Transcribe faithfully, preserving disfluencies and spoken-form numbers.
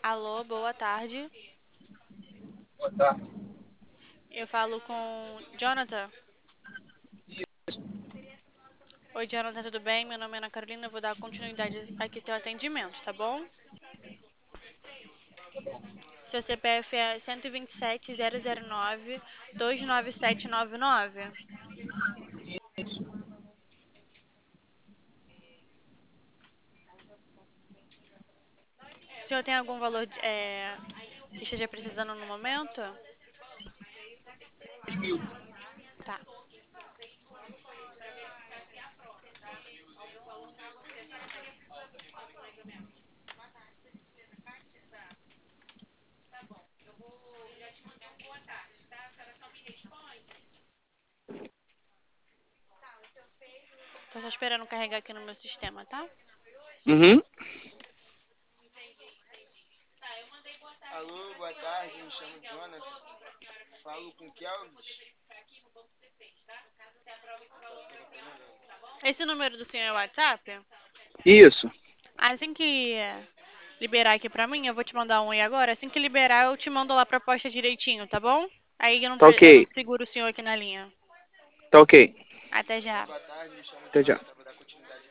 Alô, boa tarde. Boa tarde. Eu falo com Jonathan. Oi, Jonathan, tudo bem? Meu nome é Ana Carolina. Eu vou dar continuidade aqui ao seu atendimento, tá bom? Seu C P F é um dois sete, zero zero nove, dois nove sete nove nove. Isso. O senhor tem algum valor é, que esteja precisando no momento? Dois mil. Tá. Tô só esperando carregar aqui no meu sistema, tá? Uhum. Alô, boa tarde, me chamo Jonathan. Falo com Kelvis. Esse número do senhor é o WhatsApp? Isso. Assim que liberar aqui pra mim, eu vou te mandar um aí agora. Assim que liberar, eu te mando lá a proposta direitinho, tá bom? Aí eu não, Tá pre- eu não ok. seguro o senhor aqui na linha. Tá ok. Até já. Até já.